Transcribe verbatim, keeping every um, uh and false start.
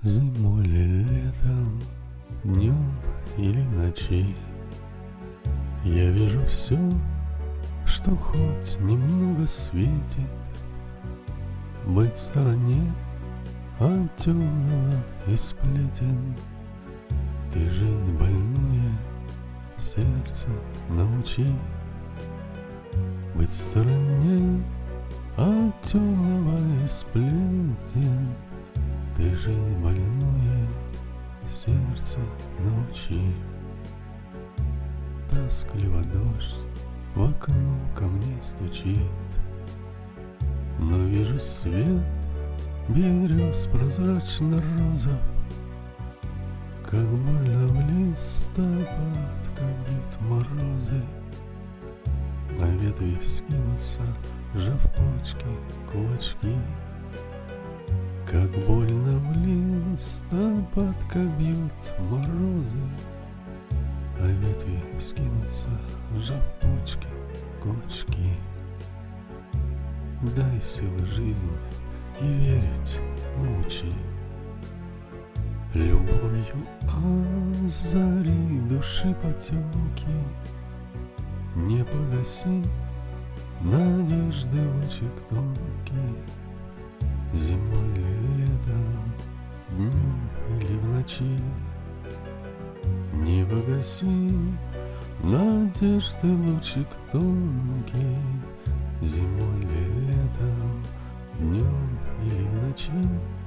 Зимой или летом, днем или в ночи, я вижу все, что хоть немного светит. Быть в стороне от темного и сплетен. Ты жизнь больное сердце научи. Быть в стороне от темного и сплетен. Ты жизнь больное сердце научи. Тоскливо дождь в окно ко мне стучит, но вижу свет берез прозрачно-розов. Как больно в листопад, как бьют морозы, а ветви вскинутся, сжав почки, кулачки. Как больно в листопад, как бьют морозы, а ветви вскинутся, сжав почки, кулачки. Дай силы жизнь и верить научи. Любовью озари души потемки. Не погаси надежды лучик тонкий. Зимой или летом, днем или в ночи, не погаси надежды лучик тонкий. Зимой или летом, днем или в ночи.